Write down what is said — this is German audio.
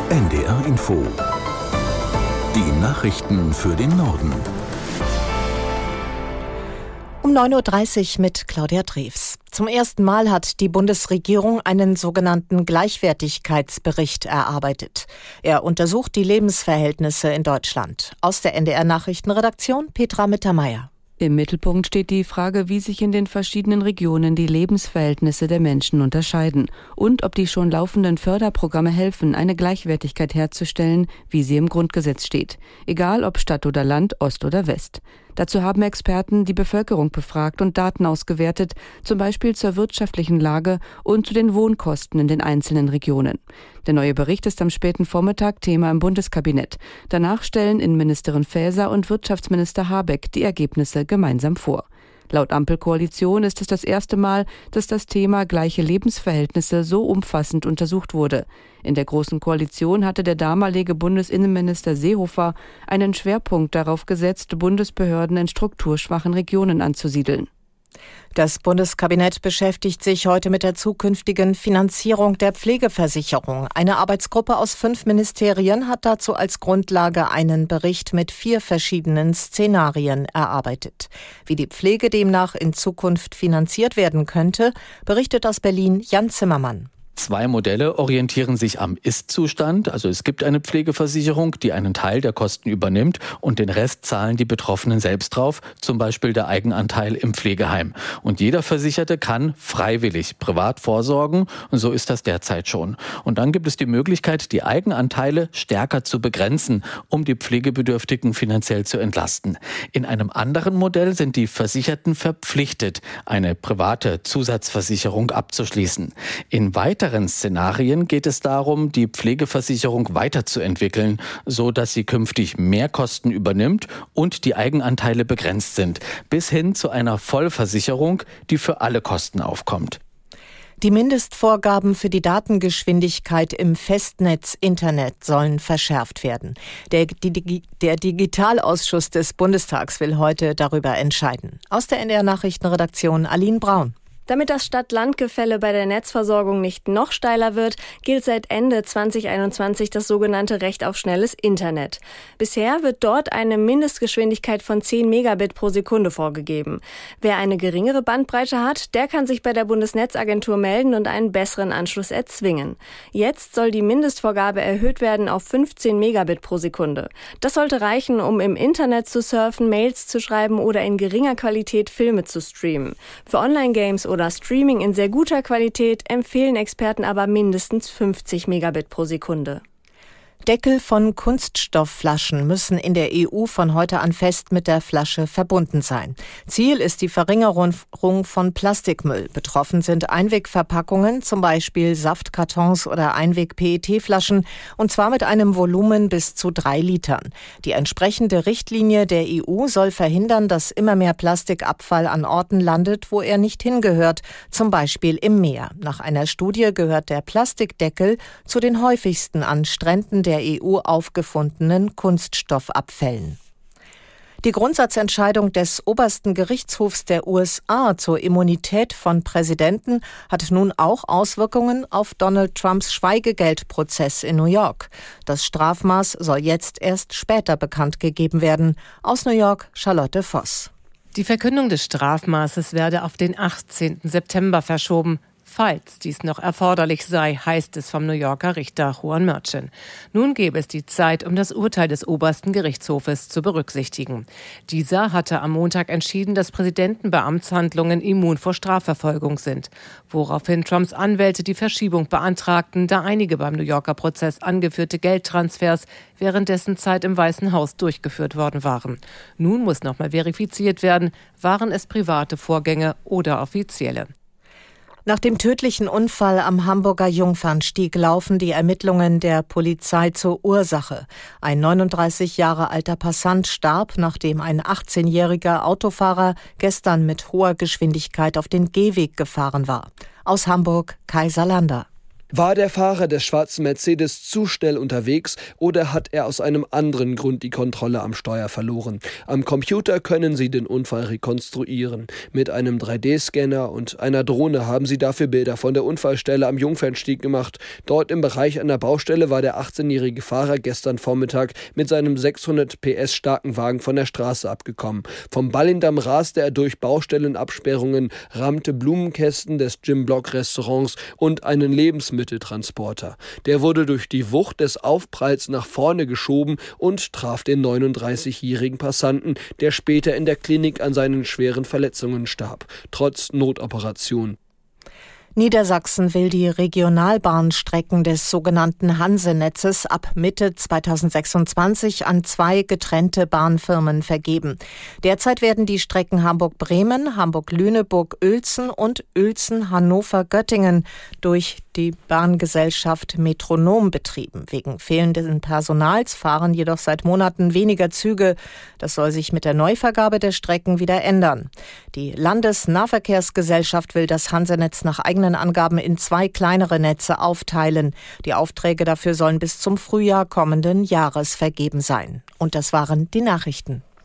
NDR Info. Die Nachrichten für den Norden. Um 9.30 Uhr mit Claudia Drews. Zum ersten Mal hat die Bundesregierung einen sogenannten Gleichwertigkeitsbericht erarbeitet. Er untersucht die Lebensverhältnisse in Deutschland. Aus der NDR-Nachrichtenredaktion Petra Mittermeier. Im Mittelpunkt steht die Frage, wie sich in den verschiedenen Regionen die Lebensverhältnisse der Menschen unterscheiden und ob die schon laufenden Förderprogramme helfen, eine Gleichwertigkeit herzustellen, wie sie im Grundgesetz steht. Egal ob Stadt oder Land, Ost oder West. Dazu haben Experten die Bevölkerung befragt und Daten ausgewertet, zum Beispiel zur wirtschaftlichen Lage und zu den Wohnkosten in den einzelnen Regionen. Der neue Bericht ist am späten Vormittag Thema im Bundeskabinett. Danach stellen Innenministerin Faeser und Wirtschaftsminister Habeck die Ergebnisse gemeinsam vor. Laut Ampelkoalition ist es das erste Mal, dass das Thema gleiche Lebensverhältnisse so umfassend untersucht wurde. In der Großen Koalition hatte der damalige Bundesinnenminister Seehofer einen Schwerpunkt darauf gesetzt, Bundesbehörden in strukturschwachen Regionen anzusiedeln. Das Bundeskabinett beschäftigt sich heute mit der zukünftigen Finanzierung der Pflegeversicherung. Eine Arbeitsgruppe aus 5 Ministerien hat dazu als Grundlage einen Bericht mit 4 verschiedenen Szenarien erarbeitet. Wie die Pflege demnach in Zukunft finanziert werden könnte, berichtet aus Berlin Jan Zimmermann. 2 Modelle orientieren sich am Ist-Zustand, also es gibt eine Pflegeversicherung, die einen Teil der Kosten übernimmt und den Rest zahlen die Betroffenen selbst drauf, zum Beispiel der Eigenanteil im Pflegeheim. Und jeder Versicherte kann freiwillig privat vorsorgen und so ist das derzeit schon. Und dann gibt es die Möglichkeit, die Eigenanteile stärker zu begrenzen, um die Pflegebedürftigen finanziell zu entlasten. In einem anderen Modell sind die Versicherten verpflichtet, eine private Zusatzversicherung abzuschließen. In weiteren Szenarien geht es darum, die Pflegeversicherung weiterzuentwickeln, so dass sie künftig mehr Kosten übernimmt und die Eigenanteile begrenzt sind, bis hin zu einer Vollversicherung, die für alle Kosten aufkommt. Die Mindestvorgaben für die Datengeschwindigkeit im Festnetz-Internet sollen verschärft werden. Der Digitalausschuss des Bundestags will heute darüber entscheiden. Aus der NDR-Nachrichtenredaktion Aline Braun. Damit das Stadt-Land-Gefälle bei der Netzversorgung nicht noch steiler wird, gilt seit Ende 2021 das sogenannte Recht auf schnelles Internet. Bisher wird dort eine Mindestgeschwindigkeit von 10 Megabit pro Sekunde vorgegeben. Wer eine geringere Bandbreite hat, der kann sich bei der Bundesnetzagentur melden und einen besseren Anschluss erzwingen. Jetzt soll die Mindestvorgabe erhöht werden auf 15 Megabit pro Sekunde. Das sollte reichen, um im Internet zu surfen, Mails zu schreiben oder in geringer Qualität Filme zu streamen. Für Online-Games oder Streaming in sehr guter Qualität empfehlen Experten aber mindestens 50 Megabit pro Sekunde. Deckel von Kunststoffflaschen müssen in der EU von heute an fest mit der Flasche verbunden sein. Ziel ist die Verringerung von Plastikmüll. Betroffen sind Einwegverpackungen, zum Beispiel Saftkartons oder Einweg-PET-Flaschen, und zwar mit einem Volumen bis zu 3 Litern. Die entsprechende Richtlinie der EU soll verhindern, dass immer mehr Plastikabfall an Orten landet, wo er nicht hingehört, zum Beispiel im Meer. Nach einer Studie gehört der Plastikdeckel zu den häufigsten an Stränden der EU aufgefundenen Kunststoffabfällen. Die Grundsatzentscheidung des obersten Gerichtshofs der USA zur Immunität von Präsidenten hat nun auch Auswirkungen auf Donald Trumps Schweigegeldprozess in New York. Das Strafmaß soll jetzt erst später bekannt gegeben werden. Aus New York, Charlotte Voss. Die Verkündung des Strafmaßes werde auf den 18. September verschoben. Falls dies noch erforderlich sei, heißt es vom New Yorker Richter Juan Merchan. Nun gäbe es die Zeit, um das Urteil des obersten Gerichtshofes zu berücksichtigen. Dieser hatte am Montag entschieden, dass Präsidentenbeamtshandlungen immun vor Strafverfolgung sind, woraufhin Trumps Anwälte die Verschiebung beantragten, da einige beim New Yorker Prozess angeführte Geldtransfers während dessen Zeit im Weißen Haus durchgeführt worden waren. Nun muss nochmal verifiziert werden, waren es private Vorgänge oder offizielle. Nach dem tödlichen Unfall am Hamburger Jungfernstieg laufen die Ermittlungen der Polizei zur Ursache. Ein 39 Jahre alter Passant starb, nachdem ein 18-jähriger Autofahrer gestern mit hoher Geschwindigkeit auf den Gehweg gefahren war. Aus Hamburg, Kai Salander. War der Fahrer des schwarzen Mercedes zu schnell unterwegs oder hat er aus einem anderen Grund die Kontrolle am Steuer verloren? Am Computer können Sie den Unfall rekonstruieren. Mit einem 3D-Scanner und einer Drohne haben sie dafür Bilder von der Unfallstelle am Jungfernstieg gemacht. Dort im Bereich einer Baustelle war der 18-jährige Fahrer gestern Vormittag mit seinem 600 PS starken Wagen von der Straße abgekommen. Vom Ballindamm raste er durch Baustellenabsperrungen, rammte Blumenkästen des Jim-Block-Restaurants und einen Lebensmitteltransporter. Der wurde durch die Wucht des Aufpralls nach vorne geschoben und traf den 39-jährigen Passanten, der später in der Klinik an seinen schweren Verletzungen starb, trotz Notoperation. Niedersachsen will die Regionalbahnstrecken des sogenannten Hanse-Netzes ab Mitte 2026 an 2 getrennte Bahnfirmen vergeben. Derzeit werden die Strecken Hamburg-Bremen, Hamburg-Lüneburg-Uelzen und Uelzen-Hannover-Göttingen durch die Bahngesellschaft Metronom betrieben. Wegen fehlenden Personals fahren jedoch seit Monaten weniger Züge. Das soll sich mit der Neuvergabe der Strecken wieder ändern. Die Landesnahverkehrsgesellschaft will das Hanse-Netz nach eigenen Angaben in 2 kleinere Netze aufteilen. Die Aufträge dafür sollen bis zum Frühjahr kommenden Jahres vergeben sein. Und das waren die Nachrichten.